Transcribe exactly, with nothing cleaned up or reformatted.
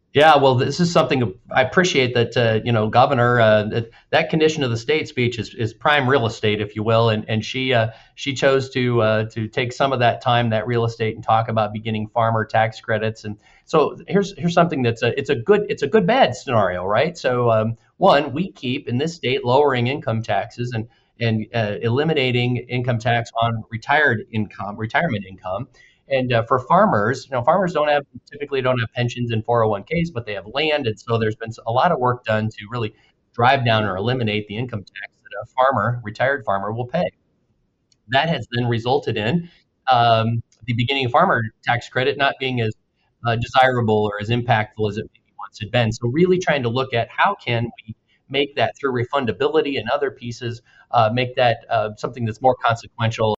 Yeah, well, this is something I appreciate that uh, you know, Governor, uh, that, that condition of the state speech is, is prime real estate, if you will, and and she uh, she chose to uh, to take some of that time, that real estate, and talk about beginning farmer tax credits. And so here's here's something that's a it's a good it's a good bad scenario, right? So um, one, we keep in this state lowering income taxes and and uh, eliminating income tax on retired income, retirement income. And uh, for farmers, you know, farmers don't have typically don't have pensions and four oh one k's, but they have land, and so there's been a lot of work done to really drive down or eliminate the income tax that a farmer, retired farmer, will pay. That has then resulted in um, the beginning farmer tax credit not being as uh, desirable or as impactful as it maybe once had been. So really trying to look at how can we make that through refundability and other pieces, uh, make that uh, something that's more consequential